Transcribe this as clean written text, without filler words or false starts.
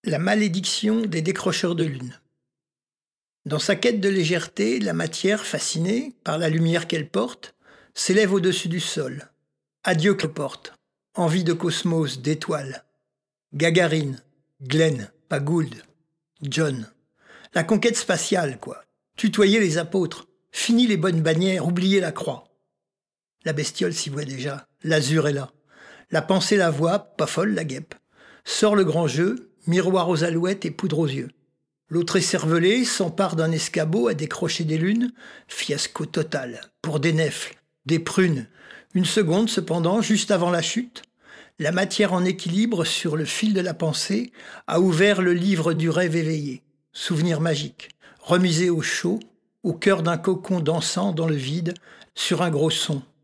La malédiction des décrocheurs de lune. Dans sa quête de légèreté, la matière, fascinée par la lumière qu'elle porte, s'élève au-dessus du sol. Adieu cloporte, envie de cosmos, d'étoiles. Gagarine, Glenn, pas Gould, John. La conquête spatiale, quoi. Tutoyer les apôtres, fini les bonnes bannières, oublier la croix. La bestiole s'y voit déjà, l'azur est là. La pensée la voit, pas folle la guêpe. Sort le grand jeu, miroir aux alouettes et poudre aux yeux. L'autre écervelé s'empare d'un escabeau à décrocher des lunes. Fiasco total, pour des nèfles, des prunes. Une seconde cependant, juste avant la chute, la matière en équilibre sur le fil de la pensée a ouvert le livre du rêve éveillé. Souvenir magique, remisé au chaud, au cœur d'un cocon dansant dans le vide, sur un gros son.